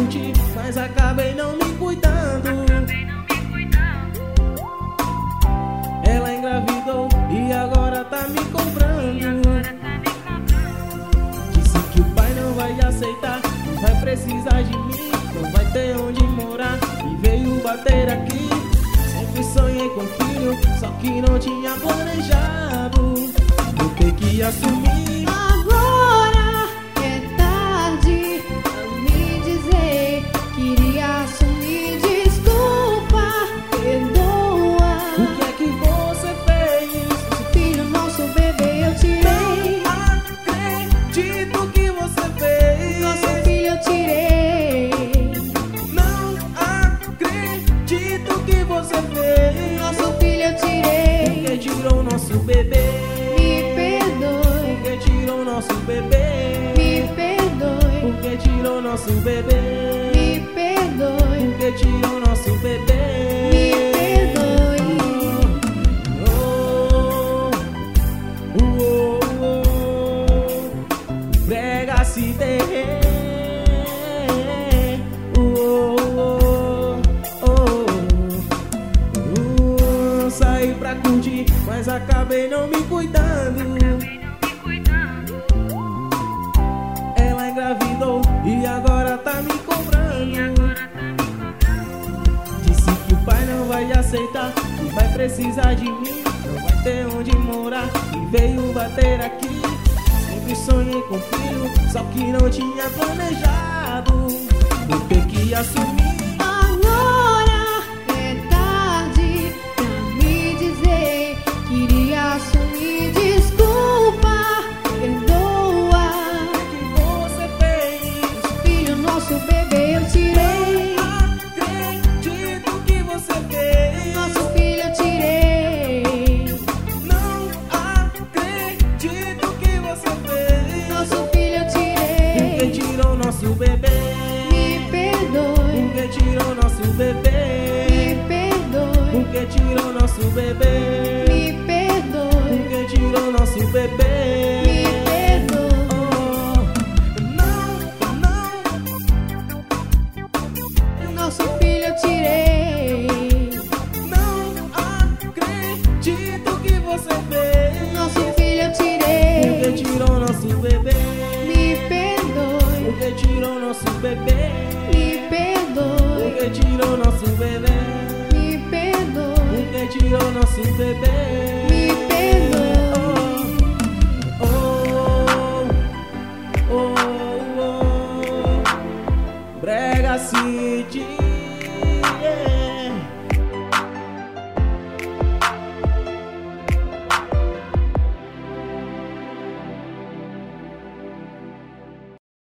curtir, mas acabei não me cuidando. Ela engravidou e agora tá me cobrando. Disse que o pai não vai aceitar, não vai precisar de mim, não vai ter onde morar, e veio bater aqui. Sempre sonhei com filho, só que não tinha planejado. Vou ter que assumir. Agora é tarde pra me dizer. Queria assumir, desculpa, perdoa. O que é que você fez? Nosso filho, nosso bebê eu tirei. Não acredito que você fez. Nosso filho eu tirei. Não acredito que você fez. Nosso filho eu tirei. Porque tirou nosso bebê. Me perdoe, Porque tirou nosso bebê. me perdoe, Porque tirou nosso bebê. me perdoe, Porque tirou nosso bebê. me perdoe. Oh, oh, oh, oh. Prega se der. Saí pra curtir, mas acabei não me cuidando. Ela engravidou e agora tá me cobrando. Disse que o pai não vai aceitar, que vai precisar de mim, não vai ter onde morar, e veio bater aqui. Sempre sonhei com filho, só que não tinha planejado. Vou ter que assumir. Agora é tarde pra me dizer. Queria assumir, desculpa, perdoa. O que você fez? Nosso filho, nosso bebê eu tirei. Acredito que você fez. Nosso filho eu tirei. Não acredito que você fez. Nosso filho eu tirei. Porque tirou nosso bebê. Me perdoe, Porque tirou nosso bebê. me perdoe, Porque tirou nosso bebê. me perdoe, Porque tirou nosso bebê. me perdoe. Oh, não, Nosso filho eu tirei. não acredito que você fez. Nosso filho eu Porque tirei. tirou nosso bebê. Me perdoe, Porque tirou nosso bebê. me perdoe, Porque tirou nosso bebê. me perdoe, Porque tirou nosso bebê. me perdoe. Oh, oh, oh, oh. Brega City.